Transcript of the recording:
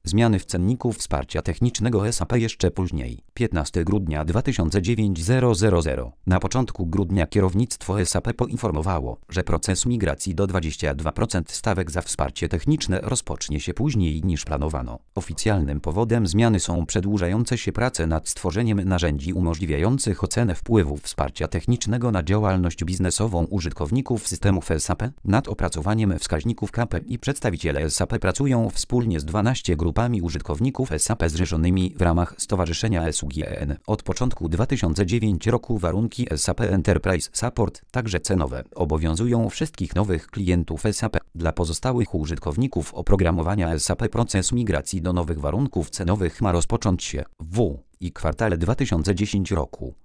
Zmiany w cenniku wsparcia technicznego SAP jeszcze później. 15 grudnia 2009 000. Na początku grudnia kierownictwo SAP poinformowało, że proces migracji do 22% stawek za wsparcie techniczne rozpocznie się później niż planowano. Oficjalnym powodem zmiany są przedłużające się prace nad stworzeniem narzędzi umożliwiających ocenę wpływu wsparcia technicznego na działalność biznesową użytkowników systemów SAP. Nad opracowaniem wskaźników KPI przedstawiciele SAP pracują wspólnie z 12 grupami użytkowników SAP zrzeszonymi w ramach Stowarzyszenia SUGEN. Od początku 2009 roku warunki SAP Enterprise Support, także cenowe, obowiązują wszystkich nowych klientów SAP. Dla pozostałych użytkowników oprogramowania SAP proces migracji do nowych warunków cenowych ma rozpocząć się w kwartale 2010 roku.